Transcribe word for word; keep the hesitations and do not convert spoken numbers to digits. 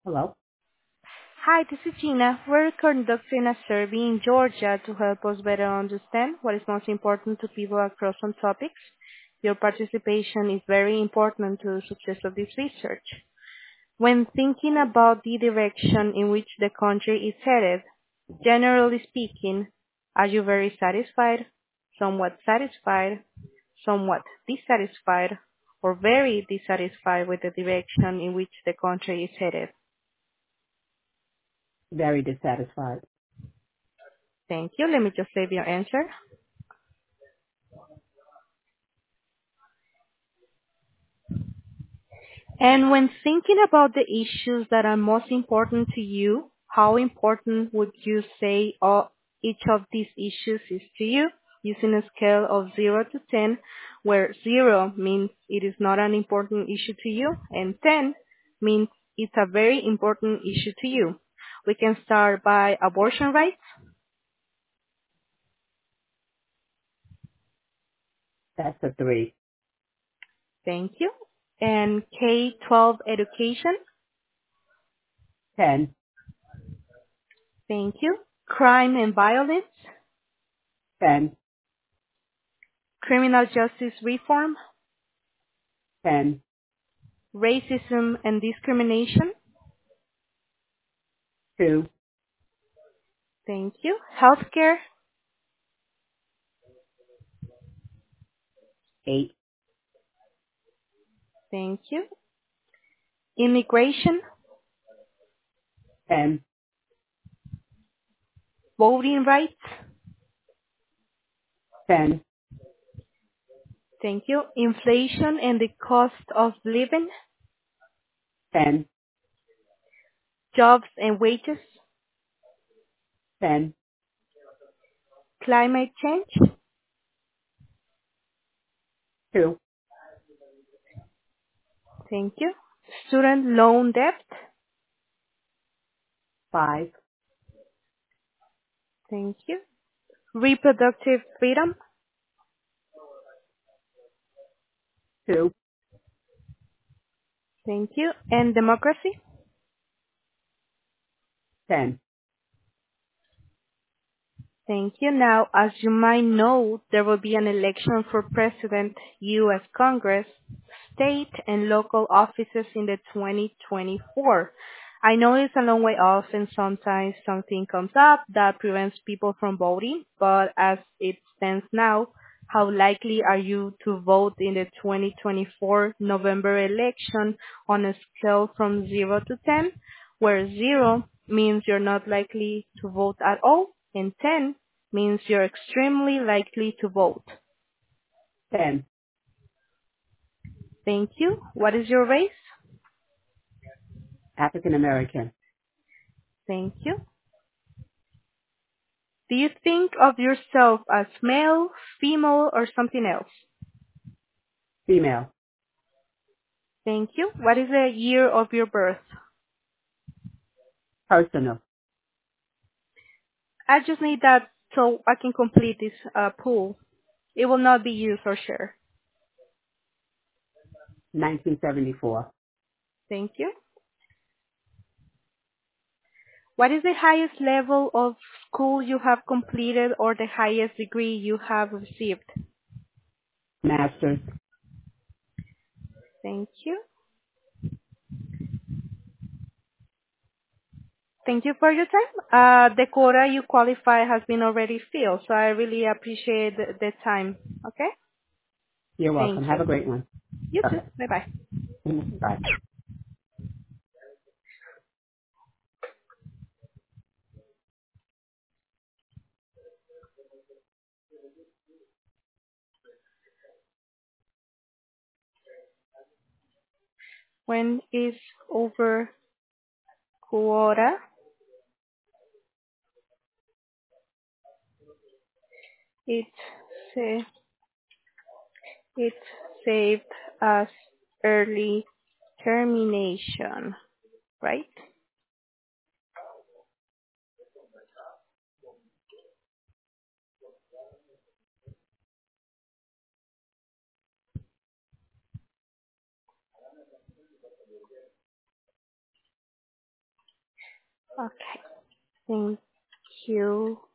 Hello. Hi, this is Gina. We're conducting a survey in Georgia to help us better understand what is most important to people across some topics. Your participation is very important to the success of this research. When thinking about the direction in which the country is headed, generally speaking, are you very satisfied, somewhat satisfied, somewhat dissatisfied, or very dissatisfied with the direction in which the country is headed? Very dissatisfied. Thank you. Let me just save your answer. And when thinking about the issues that are most important to you, how important would you say all, each of these issues is to you, using a scale of zero to ten, where zero means it is not an important issue to you, and ten means it's a very important issue to you. We can start by abortion rights. That's a three. Thank you. And K twelve education. Ten. Thank you. Crime and violence. Ten. Criminal justice reform. Ten. Racism and discrimination. Two. Thank you. Healthcare. Eight. Thank you. Immigration. Ten. Voting rights. Ten. Thank you. Inflation and the cost of living. Ten. Jobs and wages. Ten. Climate change. Two. Thank you. Student loan debt. Five. Thank you. Reproductive freedom. Two. Thank you. And democracy. Ten. Thank you. Now, as you might know, there will be an election for President, U S Congress, state and local offices in the twenty twenty-four. I know it's a long way off and sometimes something comes up that prevents people from voting, but as it stands now, how likely are you to vote in the twenty twenty-four November election on a scale from zero to ten, where zero means you're not likely to vote at all and ten means you're extremely likely to vote? Ten. Thank you. What is your race? African American. Thank you. Do you think of yourself as male, female, or something else? Female. Thank you. What is the year of your birth? Personal. I just need that so I can complete this uh, pool. It will not be used or shared. Nineteen seventy-four. Thank you. What is the highest level of school you have completed or the highest degree you have received? Masters. Thank you. Thank you for your time. Uh, the quota you qualify has been already filled, so I really appreciate the, the time. Okay? You're Thank welcome. Have you. a great one. You too. Okay. Bye-bye. Mhm. Bye. When is over quota, it, sa- it saved as early termination, right? Okay. Thank you.